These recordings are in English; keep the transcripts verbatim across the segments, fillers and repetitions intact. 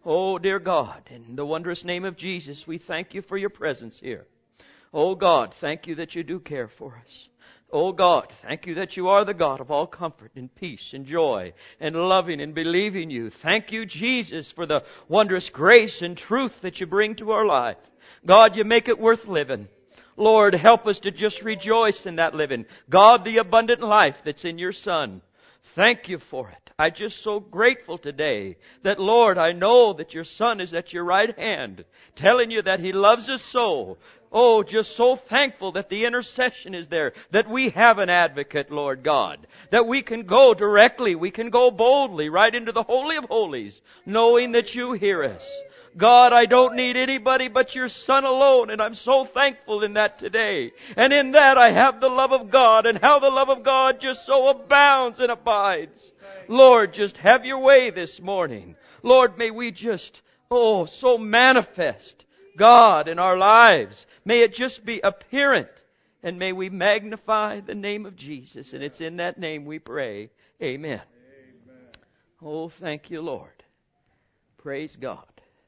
Oh, dear God, in the wondrous name of Jesus, we thank you for your presence here. Oh, God, thank you that you do care for us. Oh, God, thank you that you are the God of all comfort and peace and joy and loving and believing you. Thank you, Jesus, for the wondrous grace and truth that you bring to our life. God, you make it worth living. Lord, help us to just rejoice in that living. God, the abundant life that's in your Son. Thank you for it. I'm just so grateful today that, Lord, I know that your Son is at your right hand, telling you that He loves us so. Oh, just so thankful that the intercession is there, that we have an advocate, Lord God, that we can go directly, we can go boldly right into the Holy of Holies, knowing that you hear us. God, I don't need anybody but your Son alone, and I'm so thankful in that today. And in that I have the love of God, and how the love of God just so abounds and abides. Lord, just have your way this morning. Lord, may we just, oh, so manifest God in our lives. May it just be apparent, and may we magnify the name of Jesus. And it's in that name we pray. Amen. Amen. Oh, thank you, Lord. Praise God.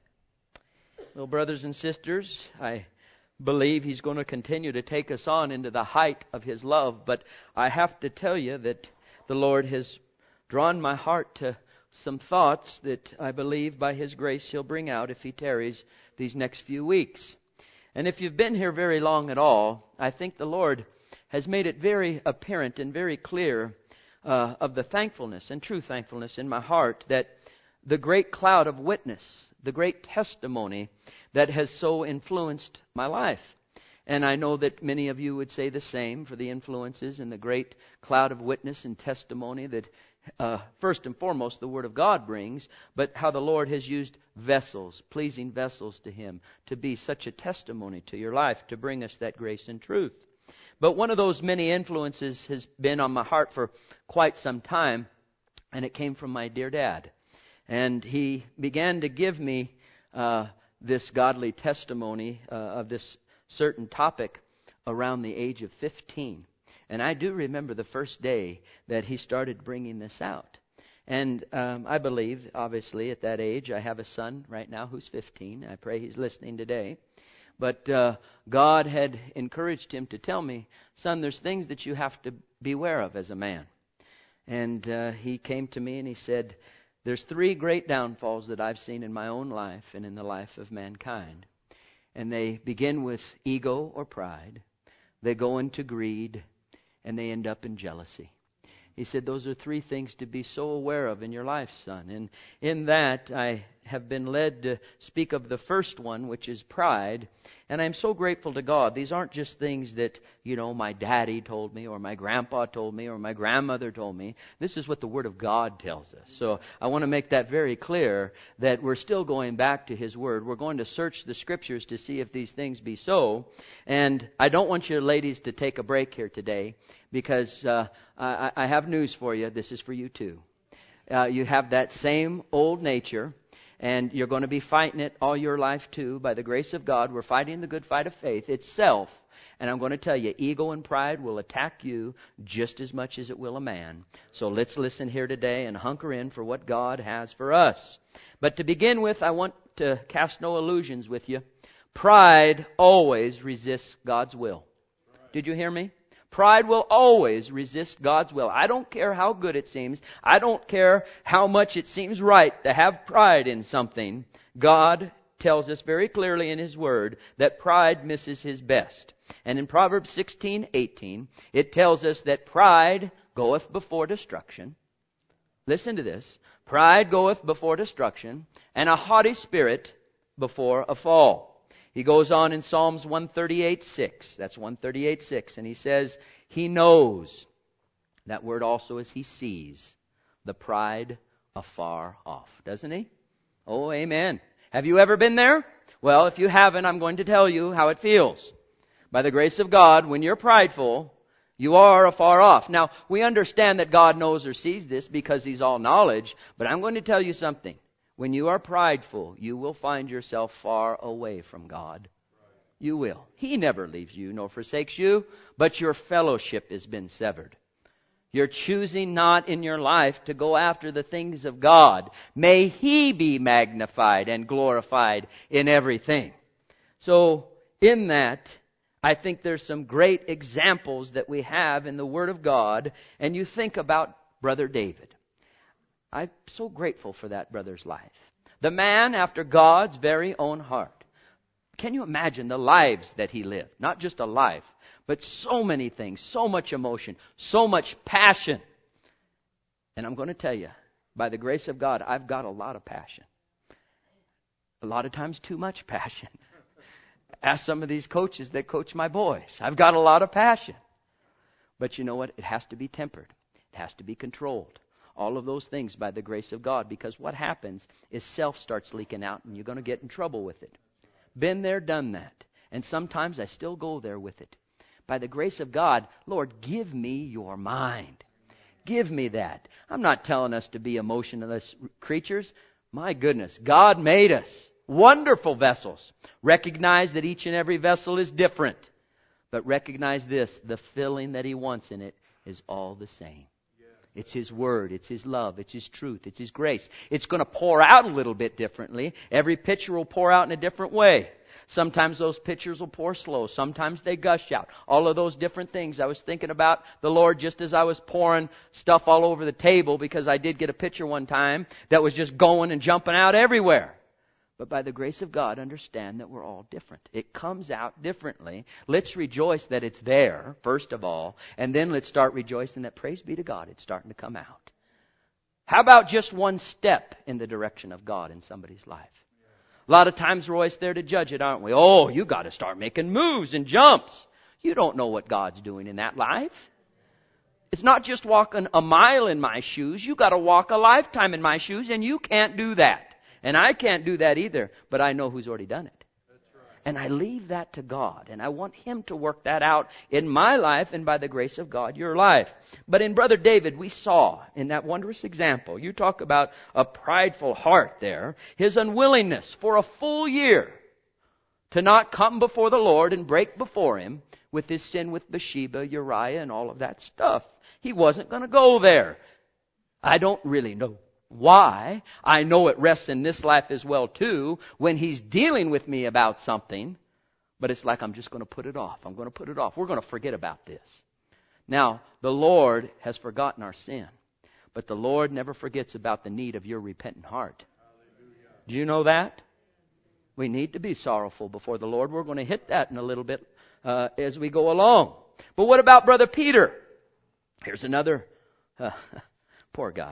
Well, brothers and sisters, I believe He's going to continue to take us on into the height of His love. But I have to tell you that the Lord has drawn my heart to some thoughts that I believe by His grace He'll bring out if He tarries these next few weeks. And if you've been here very long at all, I think the Lord has made it very apparent and very clear uh, of the thankfulness and true thankfulness in my heart that the great cloud of witness, the great testimony that has so influenced my life. And I know that many of you would say the same for the influences and the great cloud of witness and testimony that uh, first and foremost the Word of God brings, but how the Lord has used vessels, pleasing vessels to Him, to be such a testimony to your life, to bring us that grace and truth. But one of those many influences has been on my heart for quite some time, and it came from my dear dad. And he began to give me uh, this godly testimony uh, of this certain topic around the age of fifteen. And I do remember the first day that he started bringing this out. And um, I believe, obviously, at that age, I have a son right now who's fifteen. I pray he's listening today. But uh, God had encouraged him to tell me, son, there's things that you have to beware of as a man. And uh, he came to me and he said, there's three great downfalls that I've seen in my own life and in the life of mankind. And they begin with ego or pride. They go into greed. And they end up in jealousy. He said, those are three things to be so aware of in your life, son. And in that, I have been led to speak of the first one, which is pride. And I'm so grateful to God. These aren't just things that, you know, my daddy told me, or my grandpa told me, or my grandmother told me. This is what the Word of God tells us. So I want to make that very clear, that we're still going back to His Word. We're going to search the Scriptures to see if these things be so. And I don't want you ladies to take a break here today, because uh, I, I have news for you. This is for you too. Uh, you have that same old nature, and you're going to be fighting it all your life too. By the grace of God, we're fighting the good fight of faith itself. And I'm going to tell you, ego and pride will attack you just as much as it will a man. So let's listen here today and hunker in for what God has for us. But to begin with, I want to cast no illusions with you. Pride always resists God's will. Did you hear me? Pride will always resist God's will. I don't care how good it seems. I don't care how much it seems right to have pride in something. God tells us very clearly in His Word that pride misses His best. And in Proverbs sixteen eighteen, it tells us that pride goeth before destruction. Listen to this. Pride goeth before destruction, and a haughty spirit before a fall. He goes on in Psalms one thirty-eight six. That's one thirty-eight six. And he says, He knows. That word also is He sees the pride afar off. Doesn't He? Oh, amen. Have you ever been there? Well, if you haven't, I'm going to tell you how it feels. By the grace of God, when you're prideful, you are afar off. Now, we understand that God knows or sees this because He's all knowledge. But I'm going to tell you something. When you are prideful, you will find yourself far away from God. You will. He never leaves you nor forsakes you, but your fellowship has been severed. You're choosing not in your life to go after the things of God. May He be magnified and glorified in everything. So, in that, I think there's some great examples that we have in the Word of God. And you think about Brother David. I'm so grateful for that brother's life. The man after God's very own heart. Can you imagine the lives that he lived? Not just a life, but so many things, so much emotion, so much passion. And I'm going to tell you, by the grace of God, I've got a lot of passion. A lot of times too much passion. Ask some of these coaches that coach my boys. I've got a lot of passion. But you know what? It has to be tempered. It has to be controlled. All of those things by the grace of God. Because what happens is self starts leaking out and you're going to get in trouble with it. Been there, done that. And sometimes I still go there with it. By the grace of God, Lord, give me your mind. Give me that. I'm not telling us to be emotionless creatures. My goodness, God made us wonderful vessels. Recognize that each and every vessel is different. But recognize this, the filling that He wants in it is all the same. It's His Word. It's His love. It's His truth. It's His grace. It's going to pour out a little bit differently. Every pitcher will pour out in a different way. Sometimes those pitchers will pour slow. Sometimes they gush out. All of those different things. I was thinking about the Lord just as I was pouring stuff all over the table, because I did get a pitcher one time that was just going and jumping out everywhere. But by the grace of God, understand that we're all different. It comes out differently. Let's rejoice that it's there, first of all. And then let's start rejoicing that, praise be to God, it's starting to come out. How about just one step in the direction of God in somebody's life? A lot of times we're always there to judge it, aren't we? Oh, you got to start making moves and jumps. You don't know what God's doing in that life. It's not just walking a mile in my shoes. You got to walk a lifetime in my shoes, and you can't do that. And I can't do that either, but I know who's already done it. That's right. And I leave that to God, and I want Him to work that out in my life and by the grace of God, your life. But in Brother David, we saw in that wondrous example, you talk about a prideful heart there, his unwillingness for a full year to not come before the Lord and break before Him with his sin with Bathsheba, Uriah, and all of that stuff. He wasn't going to go there. I don't really know why. I know it rests in this life as well too, when He's dealing with me about something, but it's like I'm just going to put it off. I'm going to put it off. We're going to forget about this. Now, the Lord has forgotten our sin, but the Lord never forgets about the need of your repentant heart. Hallelujah. Do you know that? We need to be sorrowful before the Lord. We're going to hit that in a little bit uh, as we go along. But what about Brother Peter? Here's another uh, poor guy.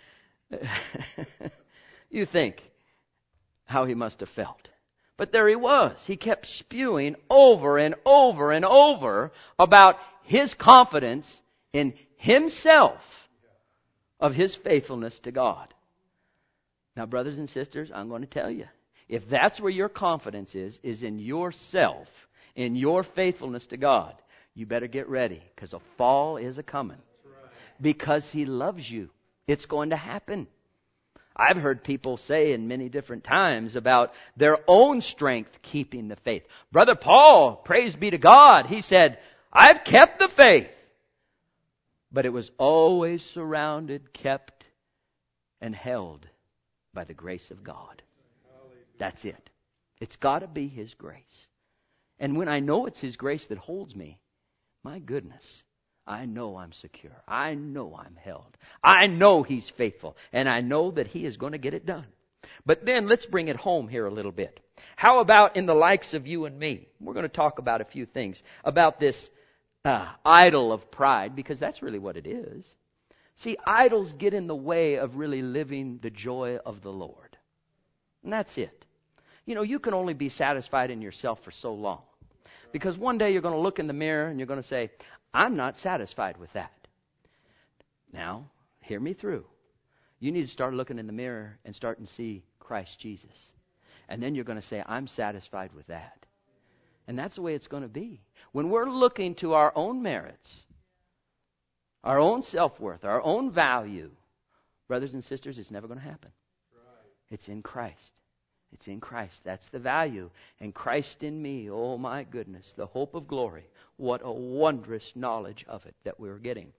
You think how he must have felt. But there he was. He kept spewing over and over and over about his confidence in himself of his faithfulness to God. Now, brothers and sisters, I'm going to tell you, if that's where your confidence is, is in yourself, in your faithfulness to God, you better get ready, because a fall is a-coming. Because He loves you. It's going to happen. I've heard people say in many different times about their own strength keeping the faith. Brother Paul, praise be to God, he said, I've kept the faith. But it was always surrounded, kept, and held by the grace of God. That's it. It's got to be His grace. And when I know it's His grace that holds me, my goodness, I know I'm secure. I know I'm held. I know He's faithful. And I know that He is going to get it done. But then let's bring it home here a little bit. How about in the likes of you and me? We're going to talk about a few things about this uh, idol of pride, because that's really what it is. See, idols get in the way of really living the joy of the Lord. And that's it. You know, you can only be satisfied in yourself for so long. Because one day you're going to look in the mirror and you're going to say, I'm not satisfied with that. Now, hear me through. You need to start looking in the mirror and start to see Christ Jesus. And then you're going to say, I'm satisfied with that. And that's the way it's going to be. When we're looking to our own merits, our own self-worth, our own value, brothers and sisters, it's never going to happen. It's in Christ. It's in Christ. That's the value. And Christ in me, oh my goodness, the hope of glory. What a wondrous knowledge of it that we're getting.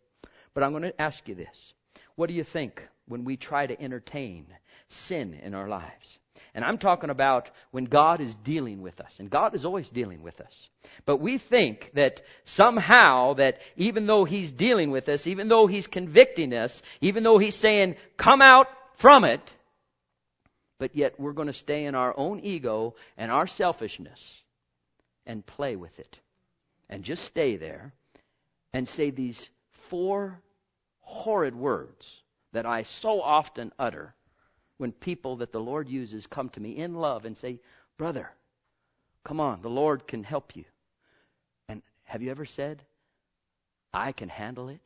But I'm going to ask you this. What do you think when we try to entertain sin in our lives? And I'm talking about when God is dealing with us. And God is always dealing with us. But we think that somehow that even though He's dealing with us, even though He's convicting us, even though He's saying, come out from it, but yet we're going to stay in our own ego and our selfishness and play with it. And just stay there and say these four horrid words that I so often utter when people that the Lord uses come to me in love and say, brother, come on, the Lord can help you. And have you ever said, I can handle it?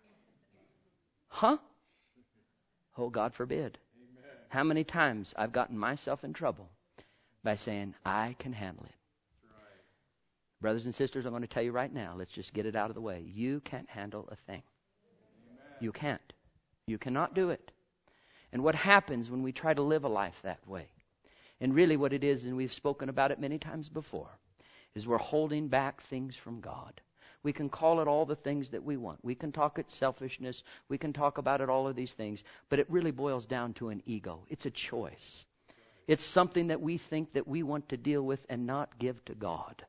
Huh? Oh, God forbid. Amen. How many times I've gotten myself in trouble by saying, I can handle it. Right. Brothers and sisters, I'm going to tell you right now, let's just get it out of the way. You can't handle a thing. Amen. You can't. You cannot do it. And what happens when we try to live a life that way? And really what it is, and we've spoken about it many times before, is we're holding back things from God. We can call it all the things that we want. We can talk it selfishness. We can talk about it all of these things. But it really boils down to an ego. It's a choice. It's something that we think that we want to deal with and not give to God.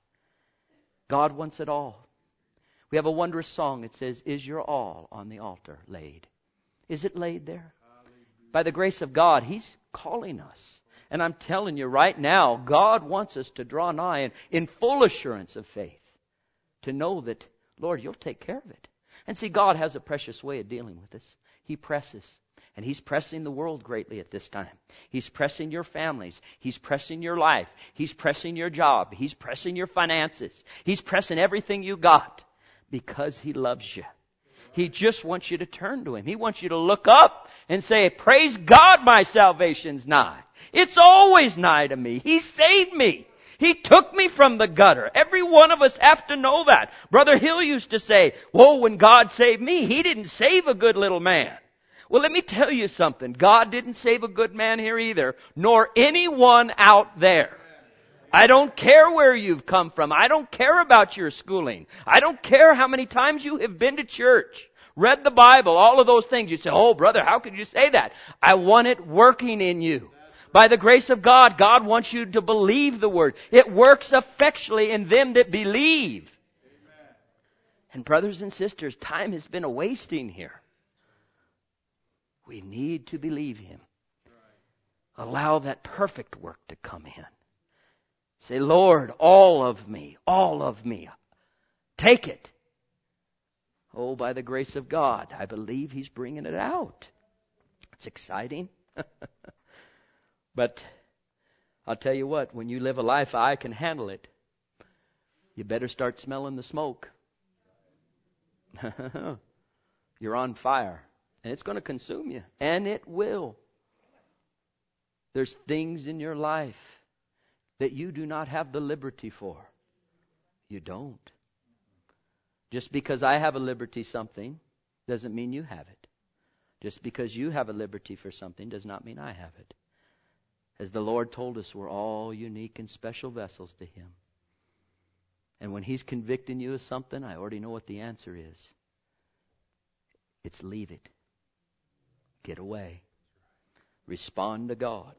God wants it all. We have a wondrous song. It says, is your all on the altar laid? Is it laid there? By the grace of God, He's calling us. And I'm telling you right now, God wants us to draw nigh in, in full assurance of faith. To know that, Lord, You'll take care of it. And see, God has a precious way of dealing with us. He presses. And He's pressing the world greatly at this time. He's pressing your families. He's pressing your life. He's pressing your job. He's pressing your finances. He's pressing everything you got. Because He loves you. He just wants you to turn to Him. He wants you to look up and say, praise God, my salvation's nigh. It's always nigh to me. He saved me. He took me from the gutter. Every one of us have to know that. Brother Hill used to say, whoa, when God saved me, He didn't save a good little man. Well, let me tell you something. God didn't save a good man here either, nor anyone out there. I don't care where you've come from. I don't care about your schooling. I don't care how many times you have been to church, read the Bible, all of those things. You say, oh, brother, how could you say that? I want it working in you. By the grace of God, God wants you to believe the Word. It works effectually in them that believe. Amen. And brothers and sisters, time has been a wasting here. We need to believe Him. Allow that perfect work to come in. Say, Lord, all of me, all of me, take it. Oh, by the grace of God, I believe He's bringing it out. It's exciting. But I'll tell you what, when you live a life, I can handle it, you better start smelling the smoke. You're on fire, and it's going to consume you, and it will. There's things in your life that you do not have the liberty for. You don't. Just because I have a liberty something doesn't mean you have it. Just because you have a liberty for something does not mean I have it. As the Lord told us, we're all unique and special vessels to Him. And when He's convicting you of something, I already know what the answer is. It's leave it. Get away. Respond to God.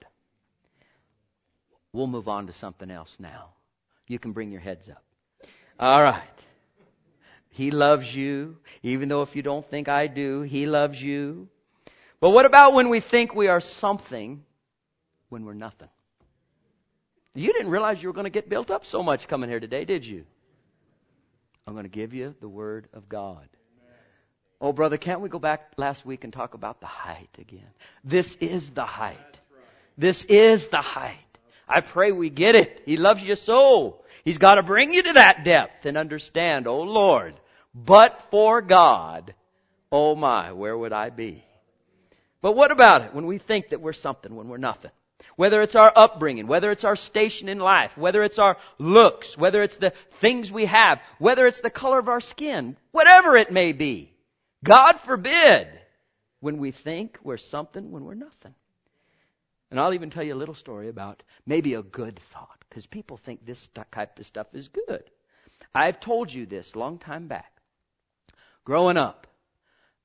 We'll move on to something else now. You can bring your heads up. All right. He loves you, even though if you don't think I do, He loves you. But what about when we think we are something when we're nothing? You didn't realize you were going to get built up so much coming here today, did you? I'm going to give you the Word of God. Oh, brother, can't we go back last week and talk about the height again? This is the height. This is the height. I pray we get it. He loves you so. He's got to bring you to that depth and understand, oh Lord, but for God, oh my, where would I be? But what about it when we think that we're something when we're nothing? Whether it's our upbringing, whether it's our station in life, whether it's our looks, whether it's the things we have, whether it's the color of our skin, whatever it may be. God forbid when we think we're something when we're nothing. And I'll even tell you a little story about maybe a good thought, because people think this type of stuff is good. I've told you this a long time back. Growing up,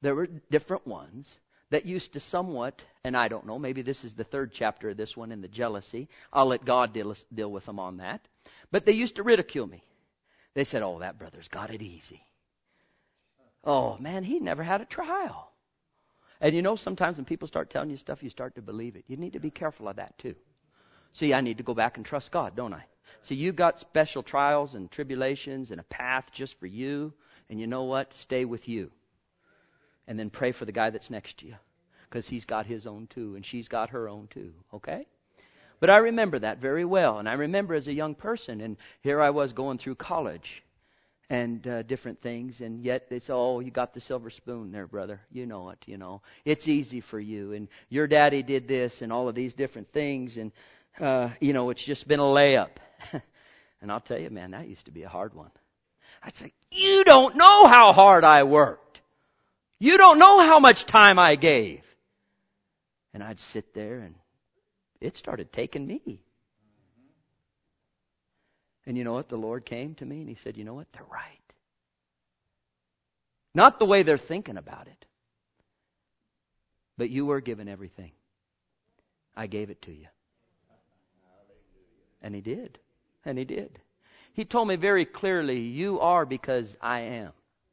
there were different ones that used to somewhat, and I don't know, maybe this is the third chapter of this one in the jealousy. I'll let God deal, deal with them on that. But they used to ridicule me. They said, oh, that brother's got it easy. Oh, man, he never had a trial. And you know, sometimes when people start telling you stuff, you start to believe it. You need to be careful of that too. See, I need to go back and trust God, don't I? See, you've got special trials and tribulations and a path just for you. And you know what? Stay with you. And then pray for the guy that's next to you. Because he's got his own too. And she's got her own too. Okay? But I remember that very well. And I remember as a young person. And here I was going through college. And uh, different things. And yet it's, oh, you got the silver spoon there, brother. You know it, you know. It's easy for you. And your daddy did this and all of these different things. And, uh, you know, it's just been a layup. And I'll tell you, man, that used to be a hard one. I'd say, you don't know how hard I worked. You don't know how much time I gave. And I'd sit there and it started taking me. And you know what? The Lord came to me and He said, you know what? They're right. Not the way they're thinking about it. But you were given everything. I gave it to you. And He did. And He did. He told me very clearly, you are because I am.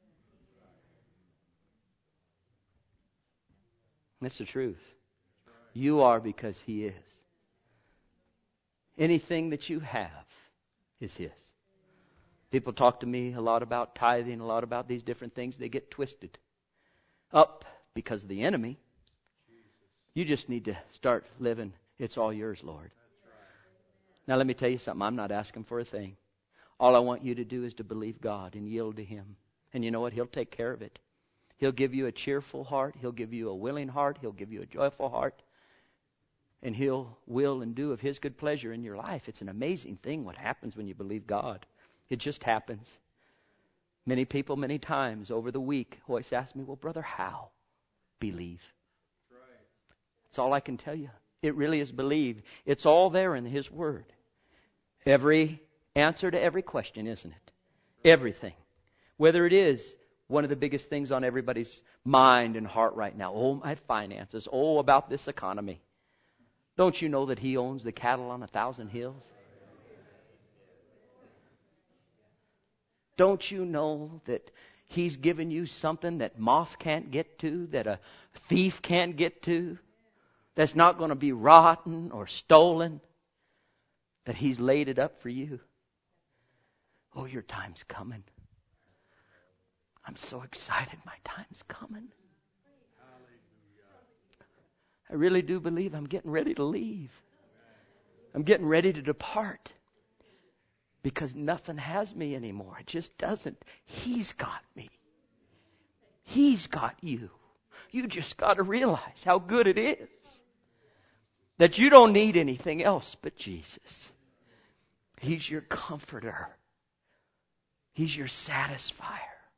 That's the truth. You are because He is. Anything that you have is His. People talk to me a lot about tithing, a lot about these different things. They get twisted up because of the enemy. You just need to start living, it's all yours, Lord. Now let me tell you something. I'm not asking for a thing. All I want you to do is to believe God and yield to Him. And you know what? He'll take care of it. He'll give you a cheerful heart. He'll give you a willing heart. He'll give you a joyful heart. And He'll will and do of His good pleasure in your life. It's an amazing thing what happens when you believe God. It just happens. Many people, many times over the week, always ask me, well, brother, how? Believe. That's all I can tell you. It really is believe. It's all there in His Word. Every answer to every question, isn't it? Everything. Whether it is one of the biggest things on everybody's mind and heart right now. Oh, my finances. Oh, about this economy. Don't you know that He owns the cattle on a thousand hills? Don't you know that He's given you something that moth can't get to, that a thief can't get to, that's not going to be rotten or stolen, that He's laid it up for you? Oh, your time's coming. I'm so excited. My time's coming. I really do believe I'm getting ready to leave. I'm getting ready to depart. Because nothing has me anymore. It just doesn't. He's got me. He's got you. You just got to realize how good it is. That you don't need anything else but Jesus. He's your comforter. He's your satisfier.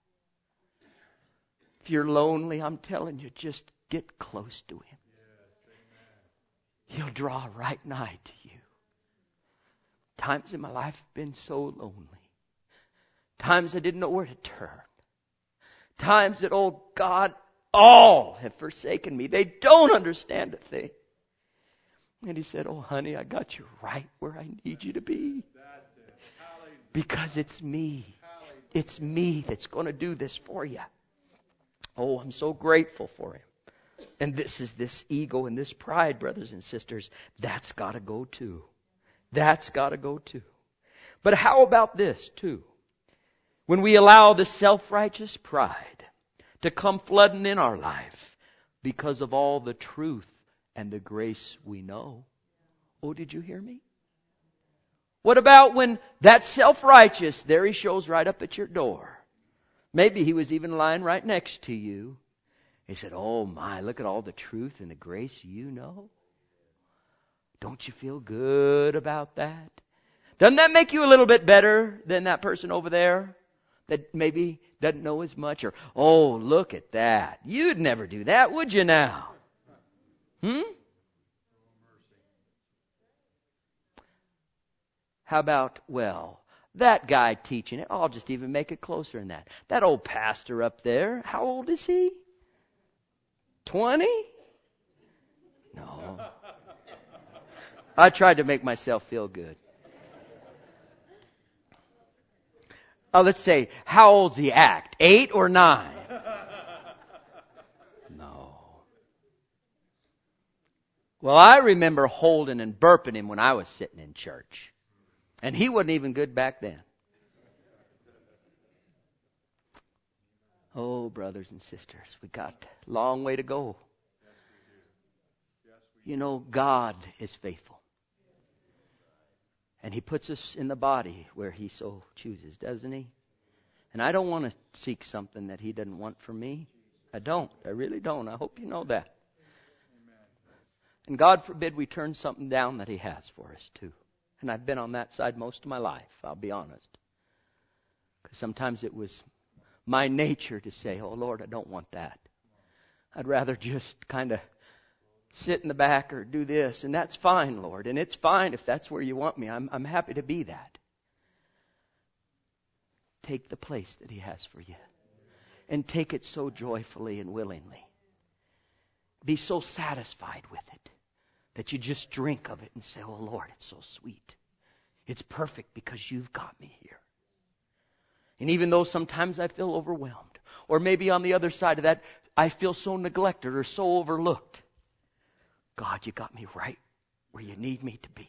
If you're lonely, I'm telling you, just get close to Him. He'll draw right nigh to you. Times in my life have been so lonely. Times I didn't know where to turn. Times that, oh God, all have forsaken me. They don't understand a thing. And He said, oh honey, I got you right where I need you to be. Because it's me. It's me that's going to do this for you. Oh, I'm so grateful for Him. And this is this ego and this pride, brothers and sisters. That's got to go too. That's got to go too. But how about this too? When we allow the self-righteous pride to come flooding in our life because of all the truth and the grace we know. Oh, did you hear me? What about when that self-righteous, there he shows right up at your door. Maybe he was even lying right next to you. He said, oh my, look at all the truth and the grace you know. Don't you feel good about that? Doesn't that make you a little bit better than that person over there that maybe doesn't know as much? Or, oh, look at that. You'd never do that, would you now? Hmm? How about, well, that guy teaching it, I'll just even make it closer than that. That old pastor up there, how old is he? Twenty? No. I tried to make myself feel good. Oh, let's say, how old's the act? Eight or nine? No. Well, I remember holding and burping him when I was sitting in church. And he wasn't even good back then. Oh, brothers and sisters, we got a long way to go. You know, God is faithful. And He puts us in the body where He so chooses, doesn't He? And I don't want to seek something that He doesn't want for me. I don't. I really don't. I hope you know that. And God forbid we turn something down that He has for us too. And I've been on that side most of my life, I'll be honest. Because sometimes it was my nature to say, oh Lord, I don't want that. I'd rather just kind of sit in the back or do this. And that's fine, Lord. And it's fine if that's where you want me. I'm, I'm happy to be that. Take the place that He has for you. And take it so joyfully and willingly. Be so satisfied with it that you just drink of it and say, oh Lord, it's so sweet. It's perfect because You've got me here. And even though sometimes I feel overwhelmed, or maybe on the other side of that, I feel so neglected or so overlooked, God, You got me right where You need me to be.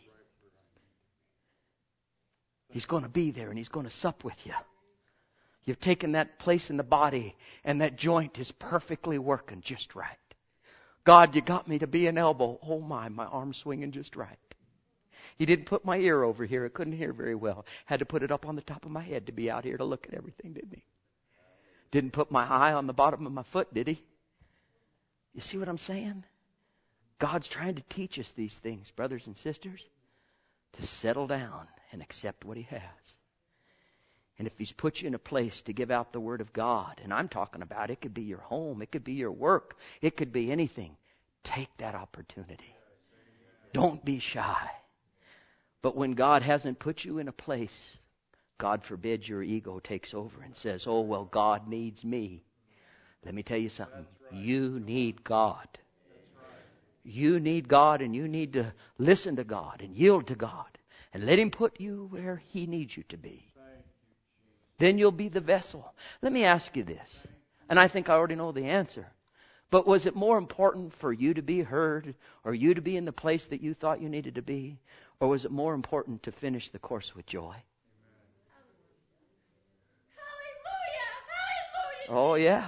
He's going to be there and He's going to sup with you. You've taken that place in the body and that joint is perfectly working just right. God, You got me to be an elbow. Oh my, my arm's swinging just right. You didn't put my ear over here. I couldn't hear very well. Had to put it up on the top of my head to be out here to look at everything, didn't He? Didn't put my eye on the bottom of my foot, did He? You see what I'm saying? God's trying to teach us these things, brothers and sisters, to settle down and accept what He has. And if He's put you in a place to give out the Word of God, and I'm talking about it could be your home, it could be your work, it could be anything, take that opportunity. Don't be shy. But when God hasn't put you in a place, God forbid your ego takes over and says, oh, well, God needs me. Let me tell you something. You need God. You need God, and you need to listen to God and yield to God and let Him put you where He needs you to be. Then you'll be the vessel. Let me ask you this, and I think I already know the answer. But was it more important for you to be heard or you to be in the place that you thought you needed to be? Or was it more important to finish the course with joy? Hallelujah! Hallelujah! Oh, yeah.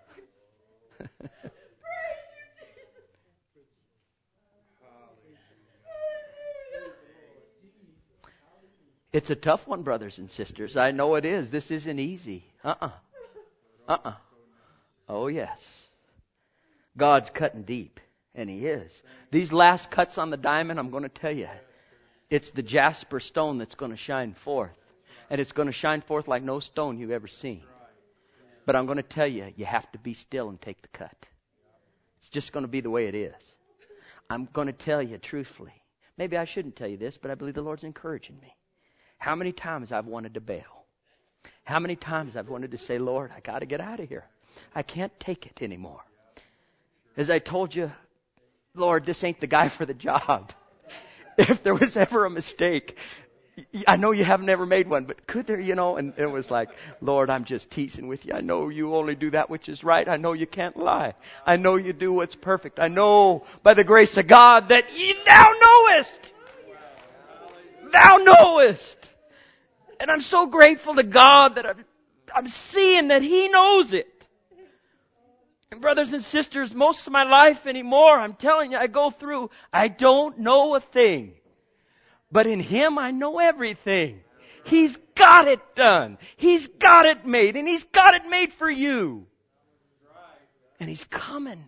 It's a tough one, brothers and sisters. I know it is. This isn't easy. Uh-uh. Uh-uh. Oh, yes. God's cutting deep, and He is. These last cuts on the diamond, I'm going to tell you, it's the jasper stone that's going to shine forth. And it's going to shine forth like no stone you've ever seen. But I'm going to tell you, you have to be still and take the cut. It's just going to be the way it is. I'm going to tell you truthfully. Maybe I shouldn't tell you this, but I believe the Lord's encouraging me. How many times I've wanted to bail. How many times I've wanted to say, Lord, I got to get out of here. I can't take it anymore. As I told you, Lord, this ain't the guy for the job. If there was ever a mistake, I know you haven't ever made one, but could there, you know? And it was like, Lord, I'm just teasing with you. I know you only do that which is right. I know you can't lie. I know you do what's perfect. I know by the grace of God that ye thou knowest. Thou knowest. And I'm so grateful to God that I'm, I'm seeing that He knows it. And brothers and sisters, most of my life anymore, I'm telling you, I go through, I don't know a thing. But in Him, I know everything. He's got it done. He's got it made. And He's got it made for you. And He's coming.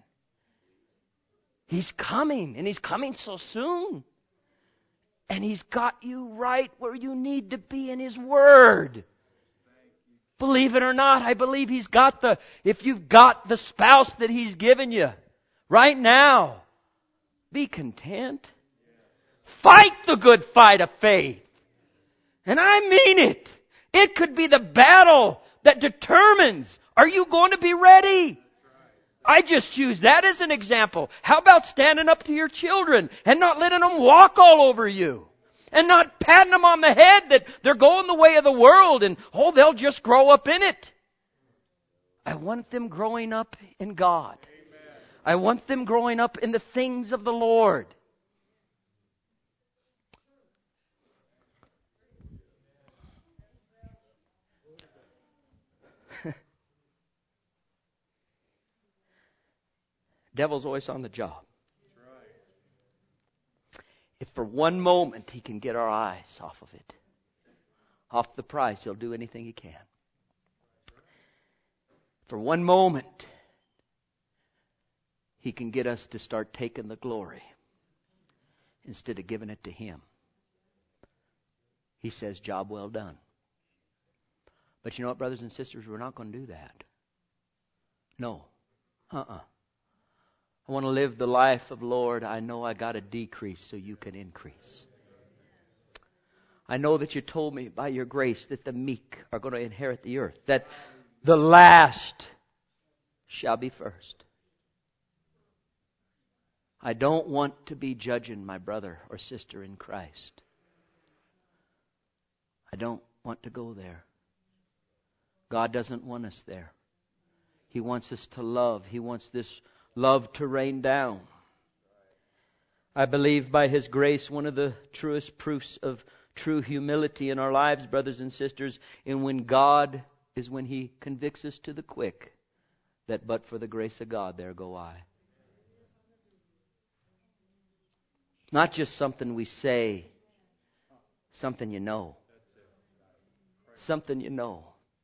He's coming. And He's coming so soon. And He's got you right where you need to be in His Word. Believe it or not, I believe He's got the, if you've got the spouse that He's given you right now, be content. Fight the good fight of faith. And I mean it. It could be the battle that determines, are you going to be ready? I just use that as an example. How about standing up to your children and not letting them walk all over you? And not patting them on the head that they're going the way of the world and, oh, they'll just grow up in it. I want them growing up in God. Amen. I want them growing up in the things of the Lord. Devil's always on the job. If for one moment he can get our eyes off of it, off the prize, he'll do anything he can. For one moment, he can get us to start taking the glory instead of giving it to him. He says, job well done. But you know what, brothers and sisters, we're not going to do that. No. Uh-uh. I want to live the life of Lord. I know I got to decrease so you can increase. I know that you told me by your grace that the meek are going to inherit the earth. That the last shall be first. I don't want to be judging my brother or sister in Christ. I don't want to go there. God doesn't want us there. He wants us to love. He wants this love to rain down. I believe by His grace, one of the truest proofs of true humility in our lives, brothers and sisters, and when God is when He convicts us to the quick, that but for the grace of God, there go I. Not just something we say, something you know. Something you know.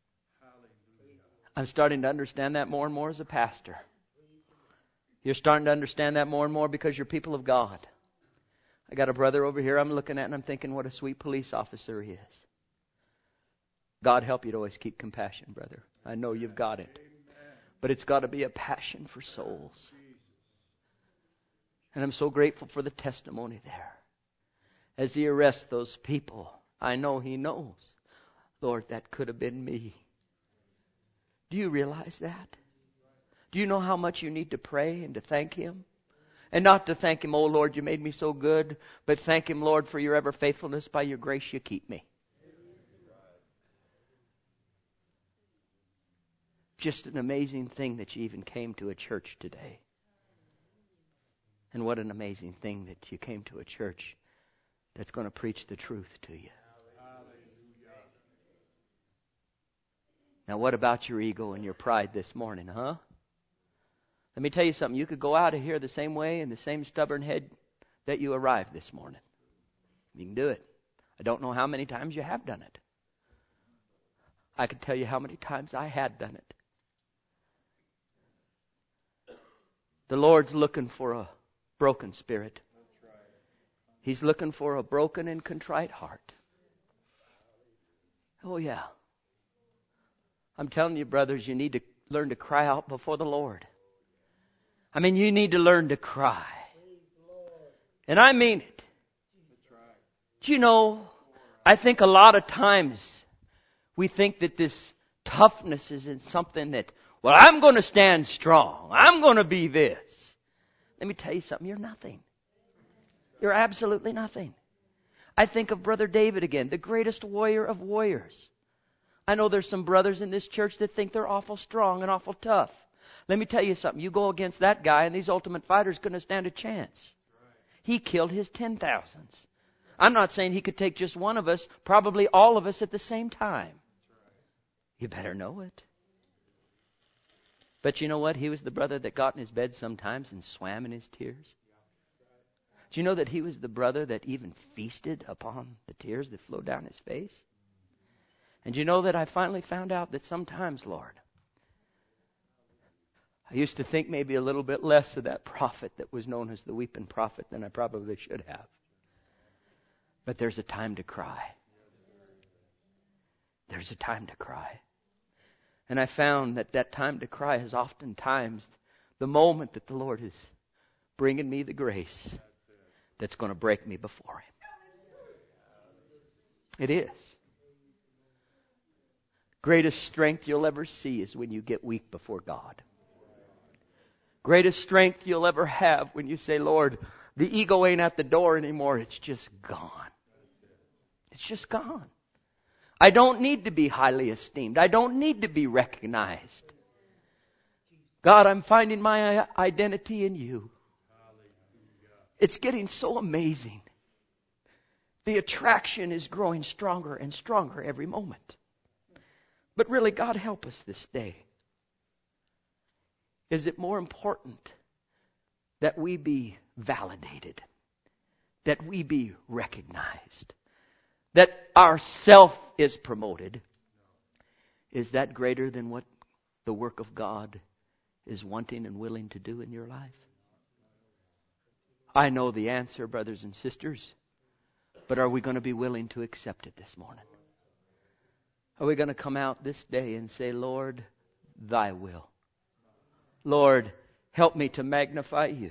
I'm starting to understand that more and more as a pastor. You're starting to understand that more and more because you're people of God. I got a brother over here I'm looking at and I'm thinking what a sweet police officer he is. God help you to always keep compassion, brother. I know you've got it. But it's got to be a passion for souls. And I'm so grateful for the testimony there. As he arrests those people, I know he knows, Lord, that could have been me. Do you realize that? Do you know how much you need to pray and to thank Him? And not to thank Him, oh Lord, you made me so good, but thank Him, Lord, for your ever faithfulness. By your grace you keep me. Just an amazing thing that you even came to a church today. And what an amazing thing that you came to a church that's going to preach the truth to you. Now what about your ego and your pride this morning, huh? Let me tell you something. You could go out of here the same way in the same stubborn head that you arrived this morning. You can do it. I don't know how many times you have done it. I could tell you how many times I had done it. The Lord's looking for a broken spirit. He's looking for a broken and contrite heart. Oh yeah. I'm telling you, brothers, you need to learn to cry out before the Lord. I mean, you need to learn to cry. And I mean it. Do you know, I think a lot of times we think that this toughness is in something that, well, I'm going to stand strong. I'm going to be this. Let me tell you something. You're nothing. You're absolutely nothing. I think of Brother David again, the greatest warrior of warriors. I know there's some brothers in this church that think they're awful strong and awful tough. Let me tell you something. You go against that guy and these ultimate fighters couldn't stand a chance. He killed his ten thousands. I'm not saying he could take just one of us, probably all of us at the same time. You better know it. But you know what? He was the brother that got in his bed sometimes and swam in his tears. Do you know that he was the brother that even feasted upon the tears that flowed down his face? And you know that I finally found out that sometimes, Lord, I used to think maybe a little bit less of that prophet that was known as the weeping prophet than I probably should have. But there's a time to cry. There's a time to cry. And I found that that time to cry is oftentimes the moment that the Lord is bringing me the grace that's going to break me before Him. It is. Greatest strength you'll ever see is when you get weak before God. Greatest strength you'll ever have when you say, Lord, the ego ain't at the door anymore. It's just gone. It's just gone. I don't need to be highly esteemed. I don't need to be recognized. God, I'm finding my identity in you. It's getting so amazing. The attraction is growing stronger and stronger every moment. But really, God, help us this day. Is it more important that we be validated, that we be recognized, that our self is promoted? Is that greater than what the work of God is wanting and willing to do in your life? I know the answer, brothers and sisters, but are we going to be willing to accept it this morning? Are we going to come out this day and say, Lord, thy will. Lord, help me to magnify you.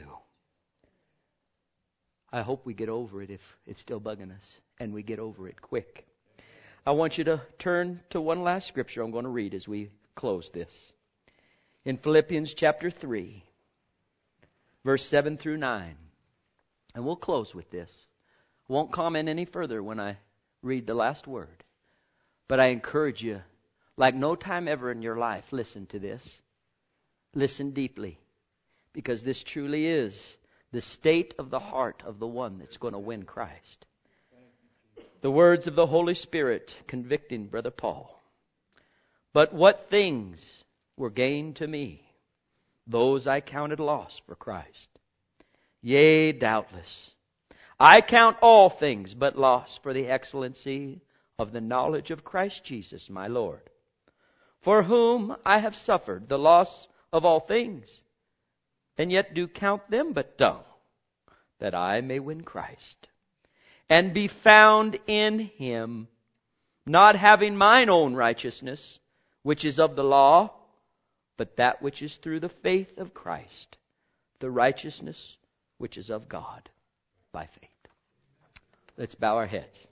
I hope we get over it if it's still bugging us, and we get over it quick. I want you to turn to one last scripture I'm going to read as we close this. In Philippians chapter three, verse seven through nine. And we'll close with this. I won't comment any further when I read the last word. But I encourage you, like no time ever in your life, listen to this. Listen deeply. Because this truly is the state of the heart of the one that's going to win Christ. The words of the Holy Spirit convicting Brother Paul. But what things were gained to me, those I counted loss for Christ. Yea, doubtless. I count all things but loss for the excellency of the knowledge of Christ Jesus my Lord, for whom I have suffered the loss of all things, and yet do count them but dung, that I may win Christ, and be found in Him, not having mine own righteousness, which is of the law, but that which is through the faith of Christ, the righteousness which is of God by faith. Let's bow our heads.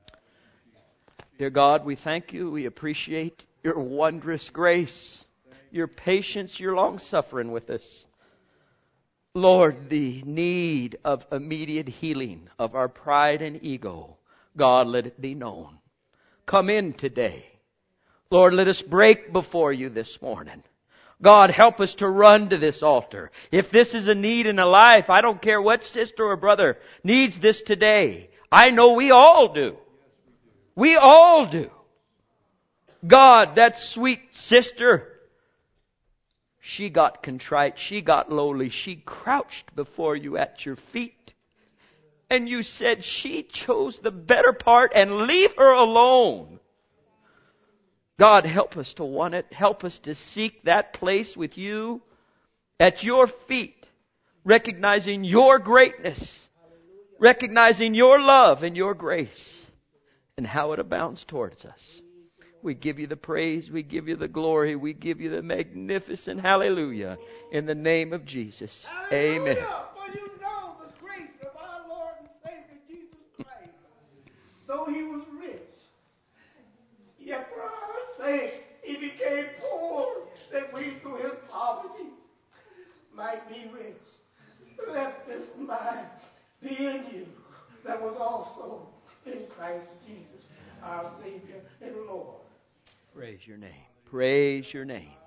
Dear God, we thank you. We appreciate your wondrous grace, your patience, your long suffering with us. Lord, the need of immediate healing of our pride and ego, God, let it be known. Come in today. Lord, let us break before you this morning. God, help us to run to this altar. If this is a need in a life, I don't care what sister or brother needs this today. I know we all do. We all do. God, that sweet sister, she got contrite, she got lowly, she crouched before you at your feet. And you said she chose the better part and leave her alone. God, help us to want it. Help us to seek that place with you at your feet, recognizing your greatness, recognizing your love and your grace and how it abounds towards us. We give you the praise. We give you the glory. We give you the magnificent hallelujah in the name of Jesus. Hallelujah. Amen. For you know the grace of our Lord and Savior Jesus Christ, though he was rich, yet for our sake he became poor, that we through his poverty might be rich. Let this mind be in you that was also in Christ Jesus, our Savior and Lord. Praise your name. Praise your name.